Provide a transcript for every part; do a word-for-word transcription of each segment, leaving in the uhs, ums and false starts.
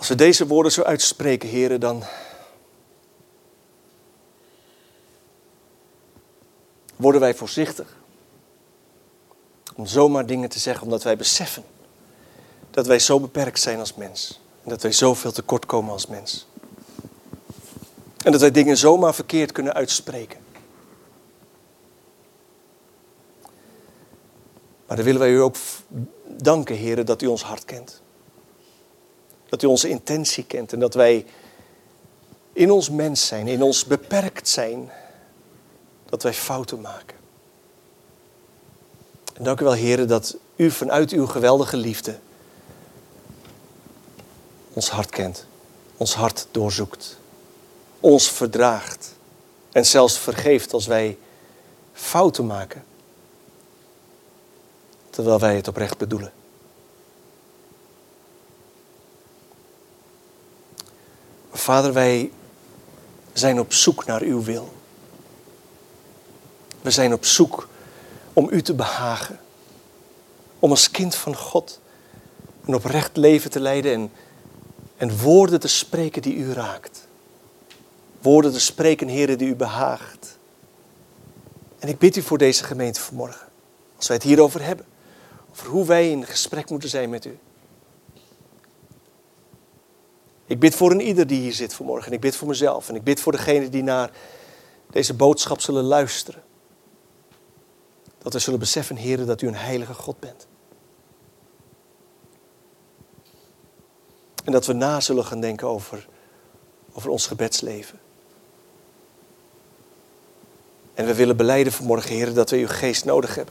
Als we deze woorden zo uitspreken, Heere, dan worden wij voorzichtig om zomaar dingen te zeggen, omdat wij beseffen dat wij zo beperkt zijn als mens. En dat wij zoveel tekort komen als mens. En dat wij dingen zomaar verkeerd kunnen uitspreken. Maar dan willen wij u ook danken, Heere, dat u ons hart kent. Dat u onze intentie kent en dat wij in ons mens zijn, in ons beperkt zijn, dat wij fouten maken. En dank u wel, Heere, dat u vanuit uw geweldige liefde ons hart kent, ons hart doorzoekt, ons verdraagt en zelfs vergeeft als wij fouten maken, terwijl wij het oprecht bedoelen. Vader, wij zijn op zoek naar uw wil. We zijn op zoek om u te behagen. Om als kind van God een oprecht leven te leiden en, en woorden te spreken die u raakt. Woorden te spreken, Heere, die u behaagt. En ik bid u voor deze gemeente vanmorgen. Als wij het hierover hebben. Over hoe wij in gesprek moeten zijn met u. Ik bid voor een ieder die hier zit vanmorgen. En ik bid voor mezelf. En ik bid voor degenen die naar deze boodschap zullen luisteren. Dat we zullen beseffen, Heere, dat u een heilige God bent. En dat we na zullen gaan denken over, over ons gebedsleven. En we willen belijden vanmorgen, Heere, dat we uw geest nodig hebben.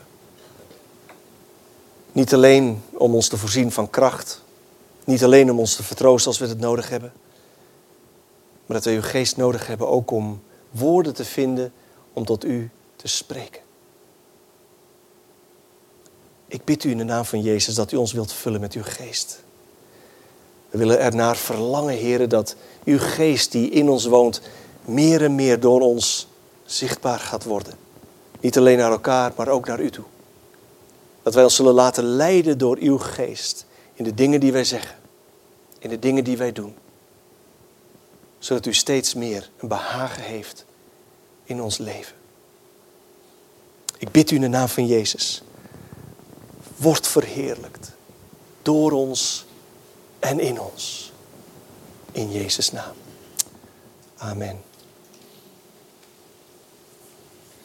Niet alleen om ons te voorzien van kracht. Niet alleen om ons te vertroosten als we het nodig hebben. Maar dat we uw geest nodig hebben ook om woorden te vinden om tot u te spreken. Ik bid u in de naam van Jezus dat u ons wilt vullen met uw geest. We willen ernaar verlangen, Heere, dat uw geest die in ons woont meer en meer door ons zichtbaar gaat worden. Niet alleen naar elkaar, maar ook naar u toe. Dat wij ons zullen laten leiden door uw geest in de dingen die wij zeggen, in de dingen die wij doen. Zodat u steeds meer een behagen heeft in ons leven. Ik bid u in de naam van Jezus. Word verheerlijkt door ons en in ons. In Jezus' naam. Amen.